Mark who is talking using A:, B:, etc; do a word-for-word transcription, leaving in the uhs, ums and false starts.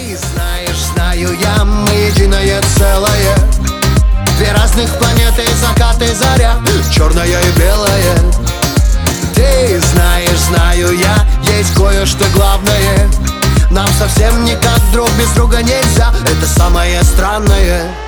A: Ты знаешь, знаю я, мы единое целое. Две разных планеты, закат и заря, черное и белое. Ты знаешь, знаю я, есть кое-что главное. Нам совсем никак друг без друга нельзя, это самое странное.